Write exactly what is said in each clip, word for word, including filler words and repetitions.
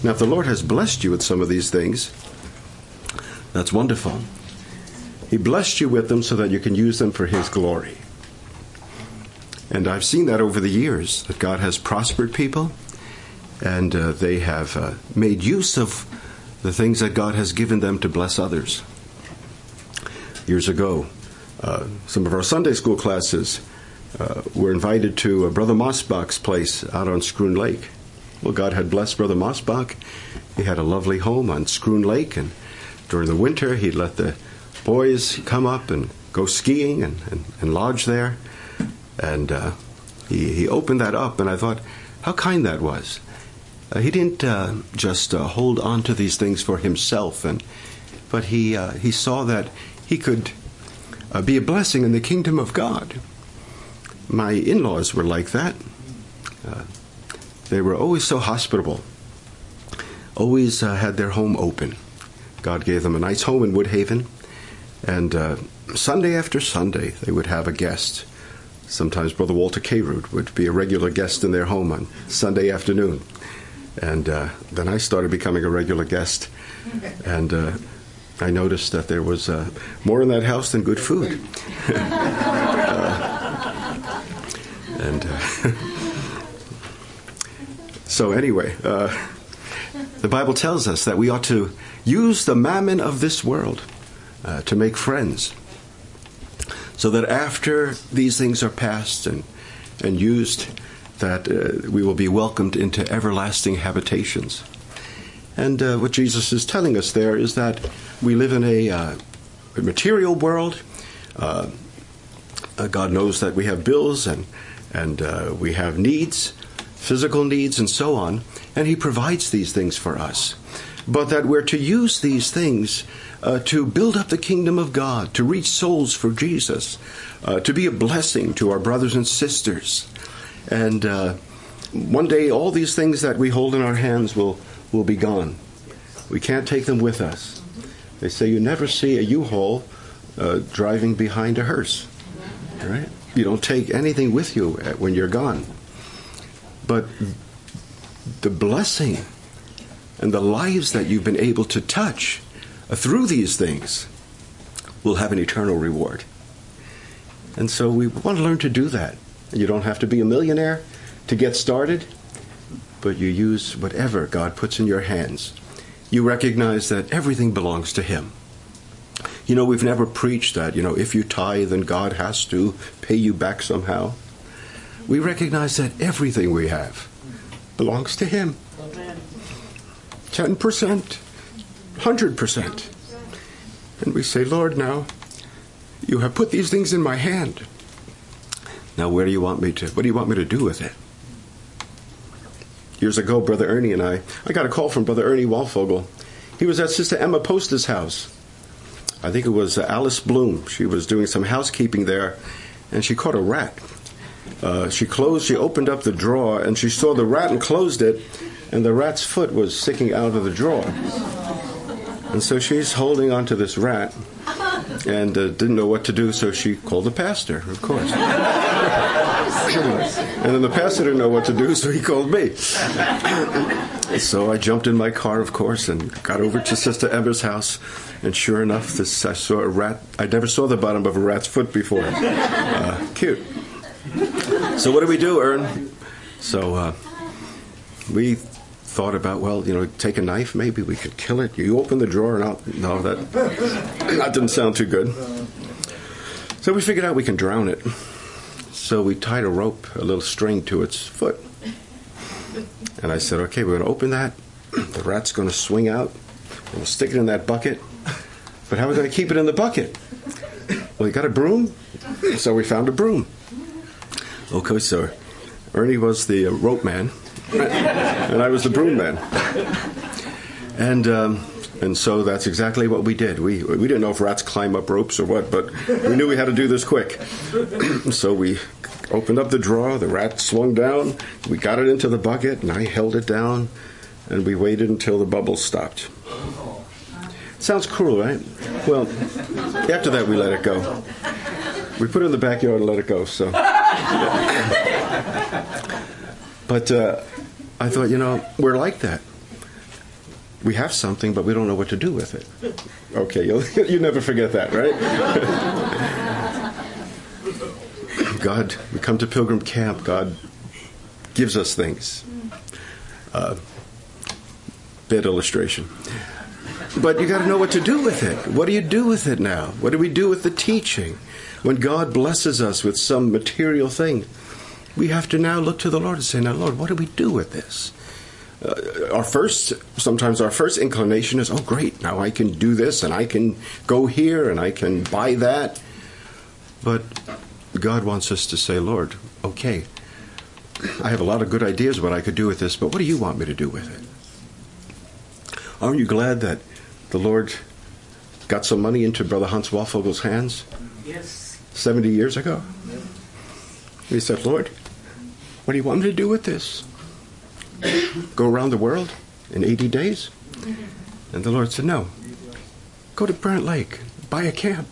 Now, if the Lord has blessed you with some of these things, that's wonderful. He blessed you with them so that you can use them for His glory. And I've seen that over the years, that God has prospered people, and uh, they have uh, made use of the things that God has given them to bless others. Years ago, uh, some of our Sunday school classes uh, were invited to uh, Brother Mosbach's place out on Scroon Lake. Well, God had blessed Brother Mosbach. He had a lovely home on Scroon Lake, and during the winter, he'd let the boys come up and go skiing and, and, and lodge there. And uh, he, he opened that up, and I thought, how kind that was. Uh, he didn't uh, just uh, hold on to these things for himself, and but he uh, he saw that he could uh, be a blessing in the kingdom of God. My in-laws were like that. Uh, they were always so hospitable, always uh, had their home open. God gave them a nice home in Woodhaven, and uh, Sunday after Sunday they would have a guest. Sometimes Brother Walter Carew would be a regular guest in their home on Sunday afternoon. And uh, then I started becoming a regular guest. And uh, I noticed that there was uh, more in that house than good food. uh, and uh, so anyway, uh, the Bible tells us that we ought to use the mammon of this world uh, to make friends, so that after these things are passed and, and used, that uh, we will be welcomed into everlasting habitations. And uh, what Jesus is telling us there is that we live in a, uh, a material world. Uh, uh, God knows that we have bills and, and uh, we have needs, physical needs and so on, and He provides these things for us. But that we're to use these things Uh, to build up the kingdom of God, to reach souls for Jesus, uh, to be a blessing to our brothers and sisters. And uh, one day all these things that we hold in our hands will, will be gone. We can't take them with us. They say you never see a U-Haul uh, driving behind a hearse. Right? You don't take anything with you when you're gone. But the blessing and the lives that you've been able to touch through these things will have an eternal reward. And so we want to learn to do that. You don't have to be a millionaire to get started, but you use whatever God puts in your hands. You recognize that everything belongs to Him. You know, we've never preached that, you know, if you tithe, then God has to pay you back somehow. We recognize that everything we have belongs to Him. ten percent. one hundred percent. And we say, Lord, now, you have put these things in my hand. Now, where do you want me to, what do you want me to do with it? Years ago, Brother Ernie and I, I got a call from Brother Ernie Walfogel. He was at Sister Emma Posta's house. I think it was uh, Alice Bloom. She was doing some housekeeping there, and she caught a rat. Uh, she closed, she opened up the drawer, and she saw the rat and closed it, and the rat's foot was sticking out of the drawer. And so she's holding on to this rat and uh, didn't know what to do, so she called the pastor, of course. And then the pastor didn't know what to do, so he called me. So I jumped in my car, of course, and got over to Sister Emma's house. And sure enough, this I saw a rat. I never saw the bottom of a rat's foot before. Uh, cute. So what do we do, Ern? So uh, we thought about, well, you know, take a knife, maybe we could kill it. You open the drawer and I'll, no, that, that didn't sound too good. So we figured out we can drown it. So we tied a rope, a little string to its foot. And I said, okay, we're going to open that. The rat's going to swing out. And we'll stick it in that bucket. But how are we going to keep it in the bucket? Well, you got a broom? So we found a broom. Okay, so Ernie was the uh, rope man. And I was the broom man. And um, and so that's exactly what we did. We we didn't know if rats climb up ropes or what, but we knew we had to do this quick. So we opened up the drawer, the rat swung down, we got it into the bucket, and I held it down, and we waited until the bubbles stopped. Sounds cruel, right? Well, after that we let it go. We put it in the backyard and let it go, so... But uh, I thought, you know, we're like that. we have something, but we don't know what to do with it. Okay, you'll, you never forget that, right? God, we come to Pilgrim Camp. God gives us things. Uh, bad illustration. But you got to know what to do with it. What do you do with it now? What do we do with the teaching? When God blesses us with some material thing, we have to now look to the Lord and say, now, Lord, what do we do with this? Uh, our first, sometimes our first inclination is, oh, great, now I can do this, and I can go here, and I can buy that. But God wants us to say, Lord, okay, I have a lot of good ideas what I could do with this, but what do you want me to do with it? Aren't you glad that the Lord got some money into Brother Hans Walfogel's hands? Yes. seventy years ago? Yes. He said, Lord, what do you want me to do with this? Go around the world in eighty days? And the Lord said, no. Go to Brant Lake. Buy a camp.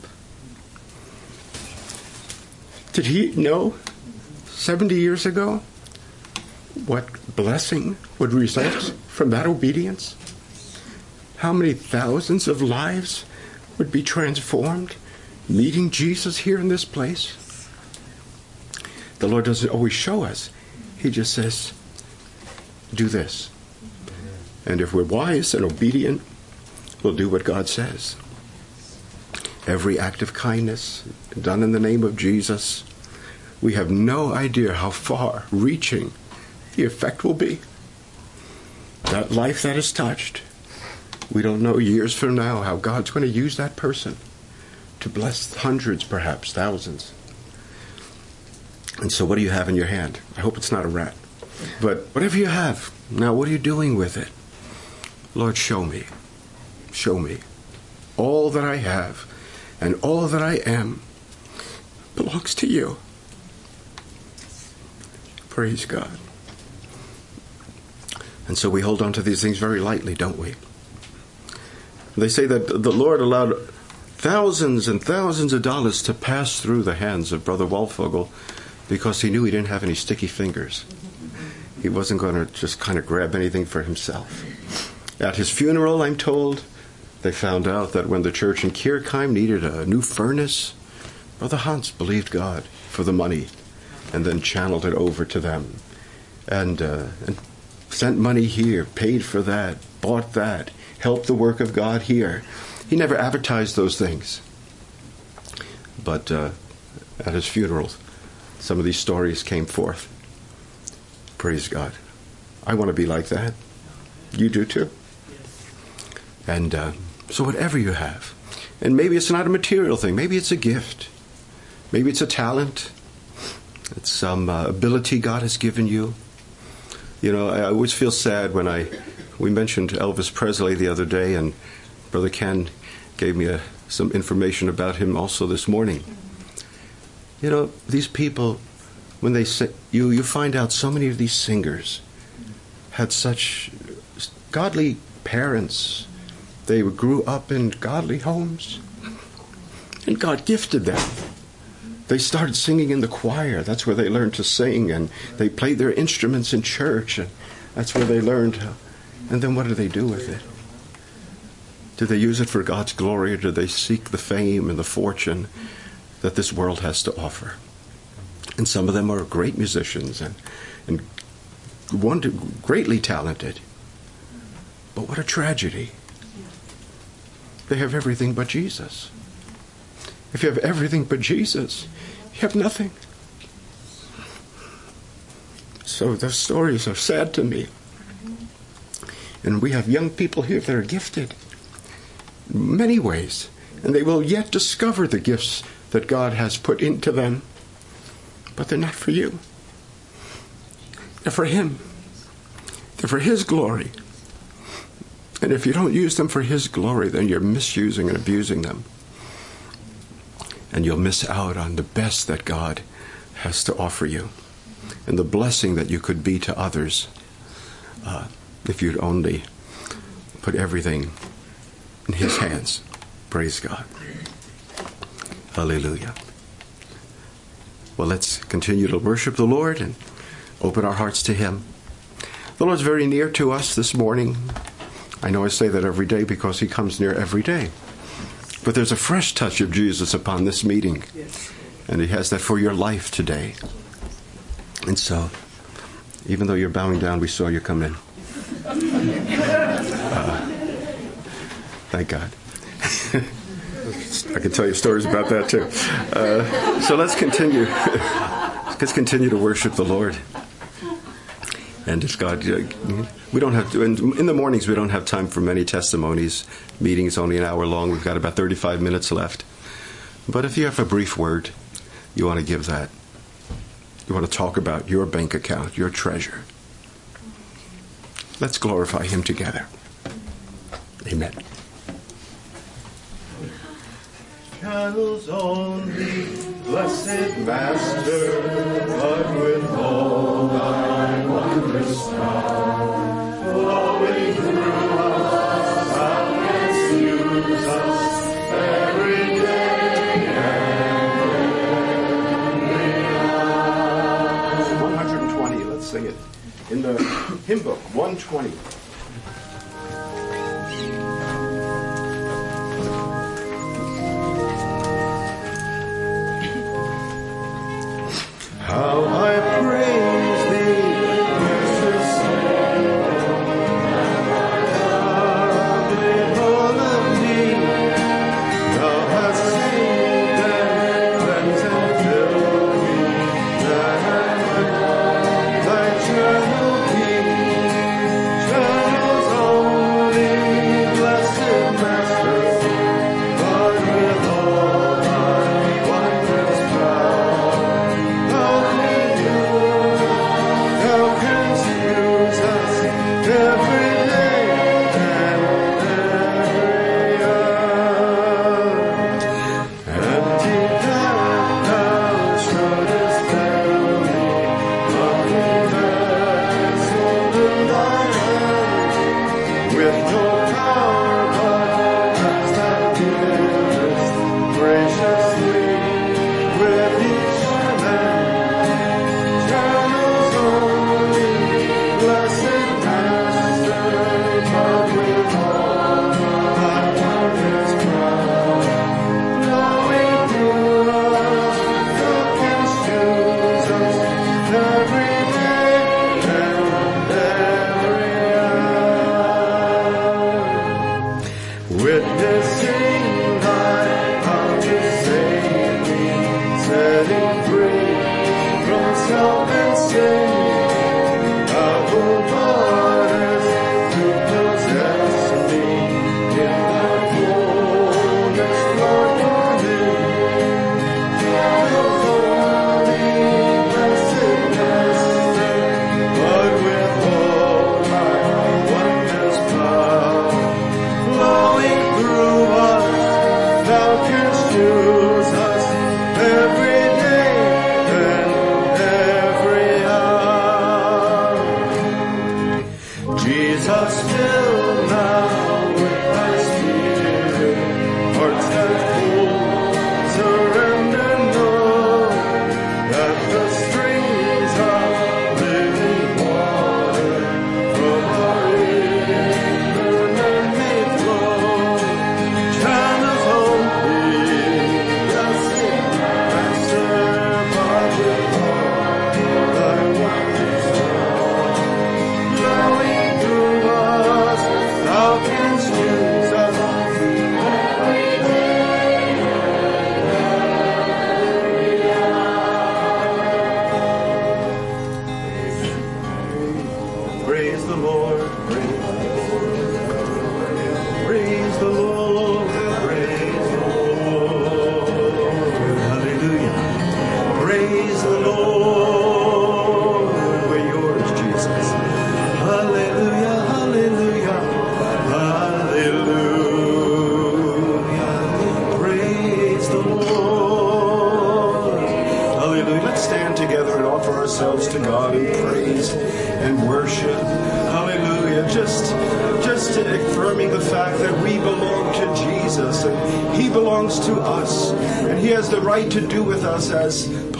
Did he know seventy years ago what blessing would result from that obedience? How many thousands of lives would be transformed meeting Jesus here in this place? The Lord doesn't always show us. He just says, do this. And if we're wise and obedient, we'll do what God says. Every act of kindness done in the name of Jesus, we have no idea how far reaching the effect will be. That life that is touched, we don't know years from now how God's going to use that person to bless hundreds, perhaps thousands. And so what do you have in your hand? I hope it's not a rat. But whatever you have, now what are you doing with it? Lord, show me. Show me. All that I have and all that I am belongs to you. Praise God. And so we hold on to these things very lightly, don't we? They say that the Lord allowed thousands and thousands of dollars to pass through the hands of Brother Walfogel because he knew he didn't have any sticky fingers. He wasn't going to just kind of grab anything for himself. At his funeral, I'm told, they found out that when the church in Kirkheim needed a new furnace, Brother Hans believed God for the money and then channeled it over to them and, uh, and sent money here, paid for that, bought that, helped the work of God here. He never advertised those things. But uh, at his funeral, some of these stories came forth. Praise God. I want to be like that. You do too. And uh, so whatever you have, and maybe it's not a material thing, maybe it's a gift, maybe it's a talent, it's some uh, ability God has given you. You know, I always feel sad when I, we mentioned Elvis Presley the other day, and Brother Ken gave me a, some information about him also this morning. You know, these people, when they sing, you, you find out so many of these singers had such godly parents. They grew up in godly homes, and God gifted them. They started singing in the choir. That's where they learned to sing, and they played their instruments in church, and that's where they learned how. And then what do they do with it? Do they use it for God's glory, or do they seek the fame and the fortune that this world has to offer? And some of them are great musicians and, and wonder, greatly talented. But what a tragedy. They have everything but Jesus. If you have everything but Jesus, you have nothing. So those stories are sad to me. And we have young people here that are gifted in many ways, and they will yet discover the gifts that God has put into them. But they're not for you. They're for Him. They're for His glory. And if you don't use them for His glory, then you're misusing and abusing them. And you'll miss out on the best that God has to offer you, and the blessing that you could be to others uh, if you'd only put everything in His hands. Praise God. Hallelujah. Well, let's continue to worship the Lord and open our hearts to Him. The Lord's very near to us this morning. I know I say that every day because he comes near every day. But there's a fresh touch of Jesus upon this meeting. Yes. And he has that for your life today. And so, even though you're bowing down, we saw you come in. Uh, thank God. I can tell you stories about that too. Uh, so let's continue. Let's continue to worship the Lord. And if God, we don't have to, in, in the mornings we don't have time for many testimonies. Meeting's only an hour long. We've got about thirty-five minutes left. But if you have a brief word, you want to give that. You want to talk about your bank account, your treasure. Let's glorify him together. Amen. Channels only, blessed Master, but with all thy wondrous power, flowing through us, thou canst use us every day and every hour. one hundred twenty, let's sing it. In the hymn book, one twenty. How I praise thee, precious Savior, all of me. Thou hast saved and cleansed and filled me, that I might thy eternal peace. Channels only, blessed Master, but with all thy wondrous power.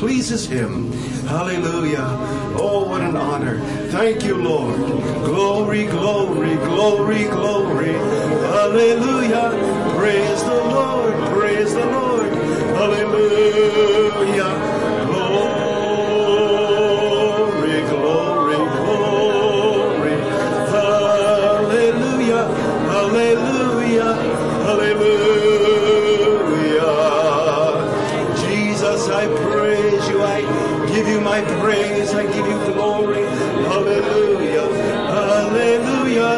pleases Him. Hallelujah. Oh, what an honor. Thank you, Lord. Glory, glory, glory, glory. Hallelujah. Praise the Lord. Praise the Lord. Hallelujah. Glory, glory, glory. Hallelujah. Hallelujah. Hallelujah. Jesus, I praise you. I give you my praise. I give you glory. Hallelujah. Hallelujah.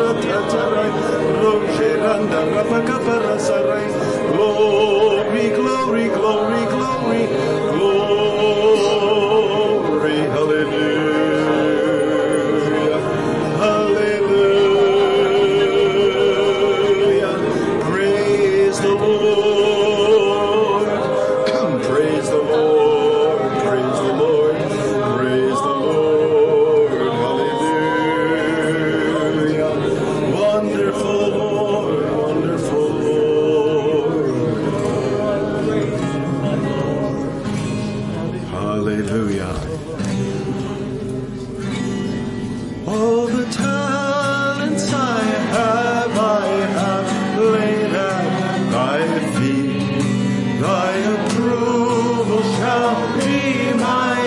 Glory, glory, glory, glory, glory. Hallelujah. Hallelujah. Praise the Lord. Praise the Lord. Praise the Lord. Praise the Lord. Hallelujah. Wonderful Lord. Wonderful Lord. Hallelujah. All the talents I have, I have laid at thy feet. Thy approval shall be my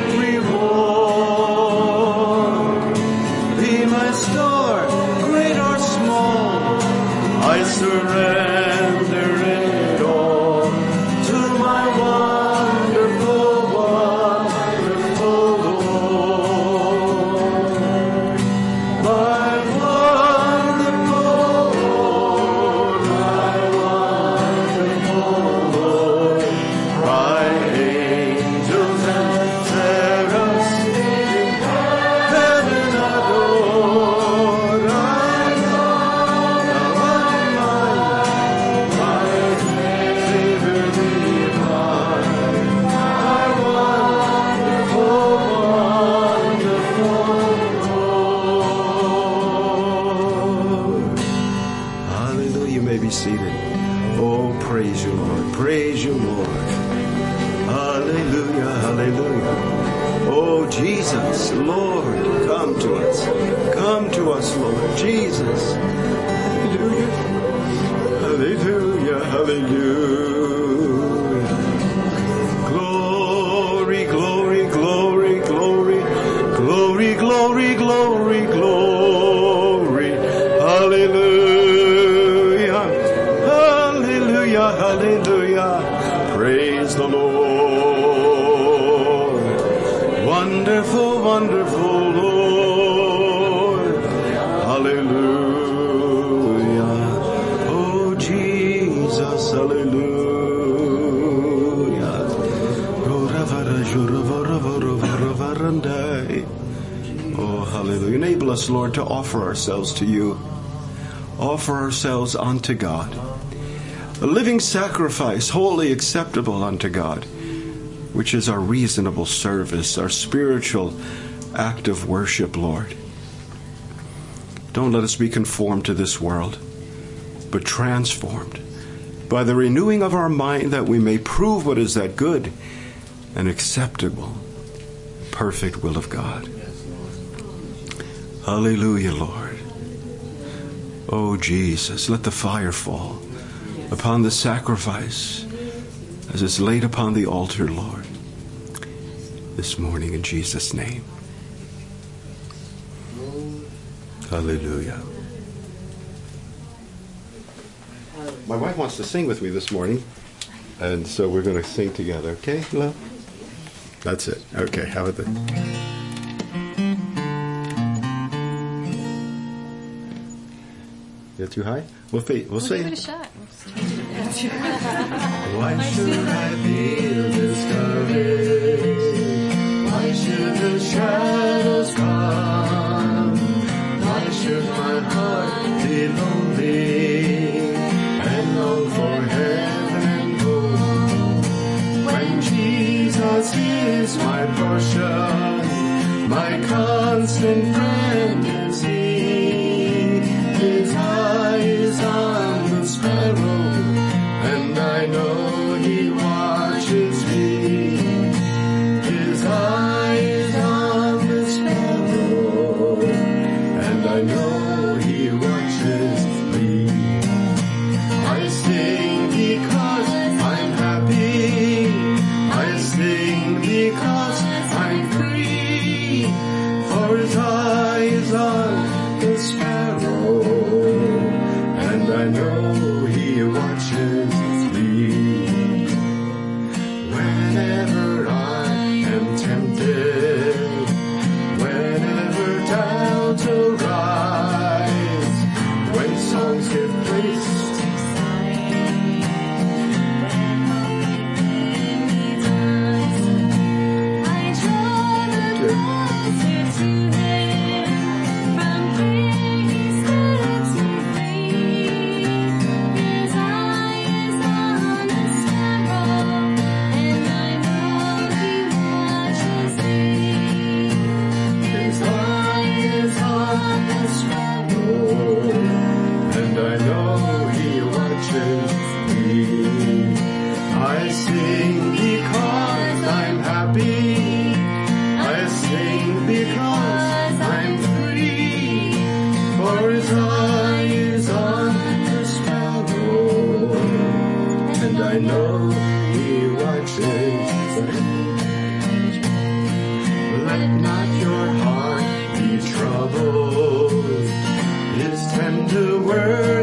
reward. Be my store, great or small, I surrender it all to my wonderful, wonderful Lord. My wonderful Lord, my wonderful Lord. My angels and seraphs in heaven adore. I know my Savior divine, my wonderful, wonderful Lord. Hallelujah. You may be seated. Oh, praise you, Lord. Praise you, Lord. Hallelujah. Hallelujah. Oh, Jesus, Lord, come to us. Come to us, Lord. Jesus. Hallelujah. Hallelujah. Hallelujah. Glory, glory, glory, glory, glory, glory, glory, glory. Hallelujah. Hallelujah. Hallelujah. Praise the Lord. Wonderful, wonderful Lord. Hallelujah. Oh, Jesus. Hallelujah. Oh, hallelujah. Enable us, Lord, to offer ourselves to you. Offer ourselves unto God. A living sacrifice, wholly acceptable unto God, which is our reasonable service, our spiritual act of worship, Lord. Don't let us be conformed to this world, but transformed by the renewing of our mind, that we may prove what is that good and acceptable, perfect will of God. Hallelujah, Lord. Oh, Jesus, let the fire fall upon the sacrifice as it's laid upon the altar, Lord, this morning in Jesus' name. Hallelujah. My wife wants to sing with me this morning, and so we're going to sing together. Okay, love? That's it. Okay, how about that? Is that too high? We'll, fa- we'll, we'll say give it a shot. Why should I feel discouraged? Why should the shadows come? Why should my heart be lonely and long for heaven and home? When Jesus is my portion, my constant friend is He. His eye is on the sparrow, and I know He watches me. to worship